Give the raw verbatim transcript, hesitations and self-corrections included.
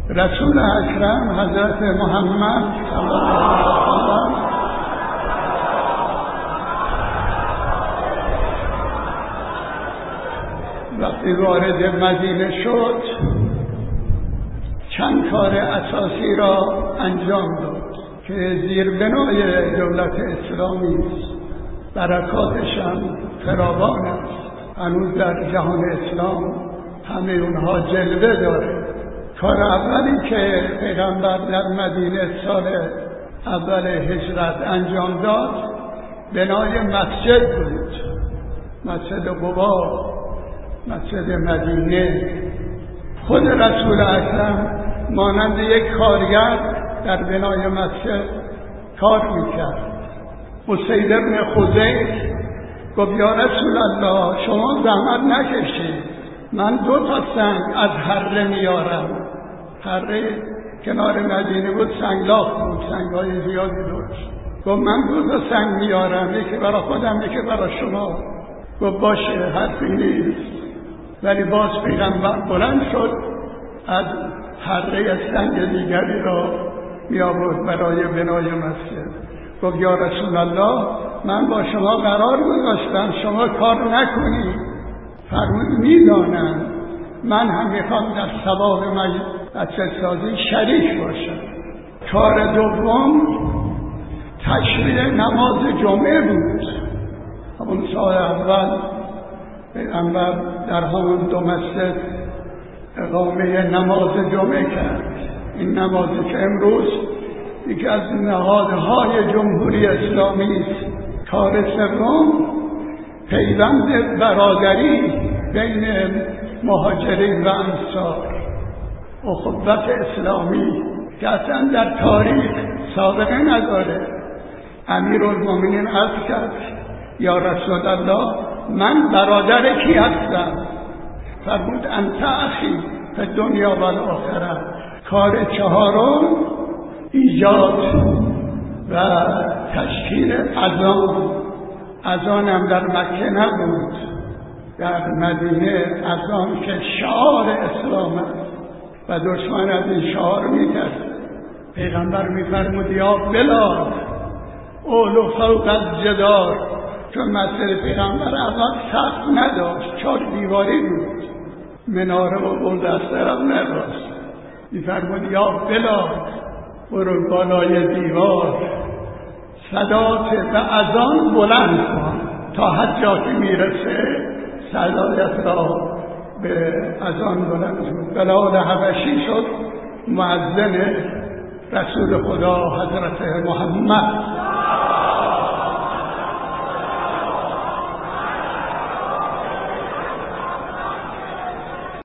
رسول اکرم حضرت محمد صلی الله علیه وسلم وقتی وارد مدینه شد چند کار اساسی را انجام داد که زیربنای دولت اسلامی است. برکاتش هم فراوان است. هنوز در جهان اسلام همه اونها جلوه داره. کار اولی که پیغمبر در مدینه سال اول هجرت انجام داد بنای مسجد بود. مسجد قبا، مسجد مدینه. خود رسول اکرم مانند یک کارگر در بنای مسجد کار میکرد. اسید بن خزیل گفت یا رسول الله شما زحمت نکشید، من دو تا سنگ از هره میارم. هره کنار مدینه بود، سنگلاخ بود، سنگهای زیادی داشت. گفت من دو تا سنگ میارم، یکی برای خودم یکی برای شما. گفت باشه، حرفی نیست. ولی باز پیغمبر بلند شد، از هره سنگ دیگری را می آورد برای بنای مسجد. گفت یا رسول الله من با شما قرار گذاشتم شما کار نکنید. فرمود میدانم، من هم میخوام در ثواب مسجد سازی شریک باشم. کار دوم تشریع نماز جمعه بود. همون سال اول پیغمبر در همون دو مسجد اقامه نماز جمعه کرد. این نمازی که امروز یکی از نهادهای جمهوری اسلامی است. کار سوم پیوند برادری بین مهاجرین و انصار، اخوت اسلامی که اصلا در تاریخ سابقه نداره. امیرالمومنین عرض کرد یا رسول الله من برادر کی هستم؟ فرمود انت اخی فی دنیا و الاخره. کار چهارم ایجاد و تشکیل اذان. اذان هم در مکه نبود، در مدینه اذان که شعار اسلام است و دشمن از این شعار می‌ترسه. پیغمبر می‌فرمود یا بلال اولو فوق الجدار، چون مسجد پیغمبر اول سقف نداشت، چهار دیواری بود، مناره و بلد از طرف نداشت. می‌فرمود یا بلال برو بالای دیوار صدات و اذان بلند کن تا هر جا که میرسه صدایت را به اذان بلند کن. بلال حبشی شد مؤذن رسول خدا حضرت محمد